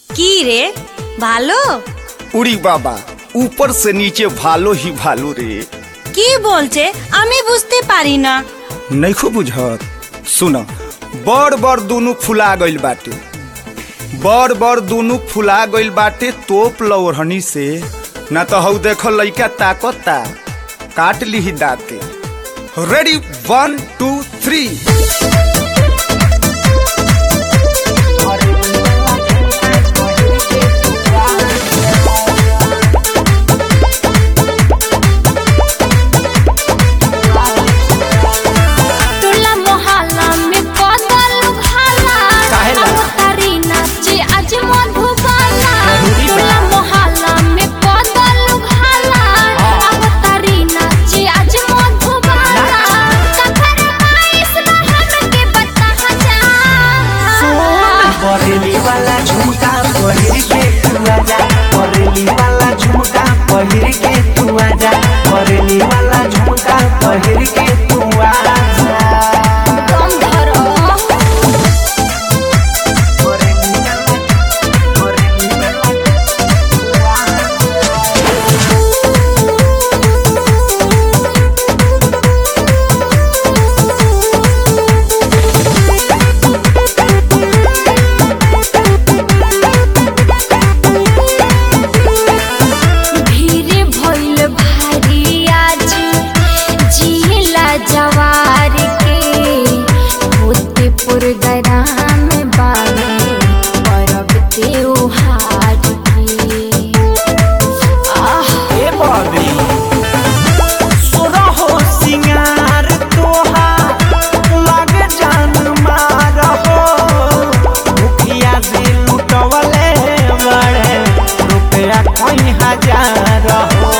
কি রে ভালো? উড়ি বাবা, ऊपर से नीचे भालो ही भालो रे। কি বলছে আমি বুঝতে পারি না। नइखो बुझत? सुना, बड़ बड़ दोनों फुला गइल बाटे, बड़ बड़ दोनों फुला गइल बाटे। तोप लौरहनी से ना तो हऊ देखो लइका ताकता, काट ली दाते। रेडी 1 2 3। बरेली वाला झुमका पहिर के तू आजा, बरेली वाला झुमका पहिर के तू आजा, बरेली वाला झुमका पहिर के तू आजा। जवार के होते पुरगराम बावे परब त्योहार के। ए बाबी सोरहो सिंगार तोहार लागे जान मार हो, मुखिया से लुटवले बड़े रुपया कोई हजार हो।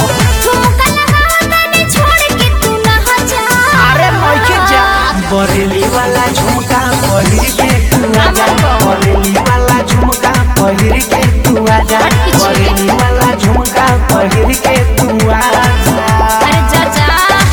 बरेली वाला झुमका पहिर के तू आजा, बरेली वाला झुमका पहिर के तू आजा, बरेली वाला झुमका पहिर के तू आजा। अरे चाचा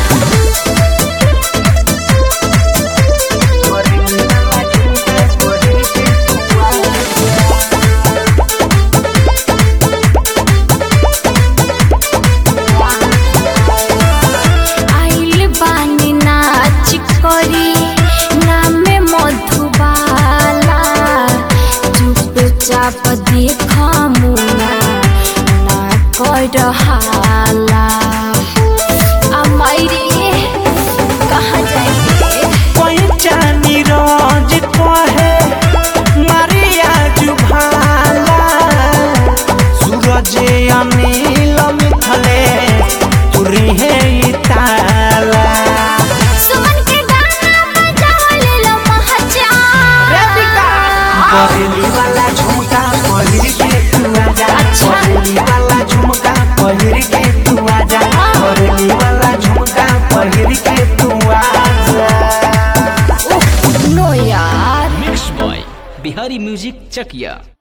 आइल बानी नाच करी नामे मधुबाला, चुपचाप देख मुना ना कर हाला। अमाइरे कहाँ जाइए पैचानी रोज कहे मारिया जुभाला, सूरज अनिल मिथले तुरी है ताला। सुमन के गाना बजाओ ले लो महजा। बरेली वाला झुमका पहिर के तू आजा, बरेली वाला झुमका पहिर के तू आजा, बरेली वाला झुमका पहिर के तू आजा। नो यार मिक्स बॉय बिहारी म्यूजिक चकिया।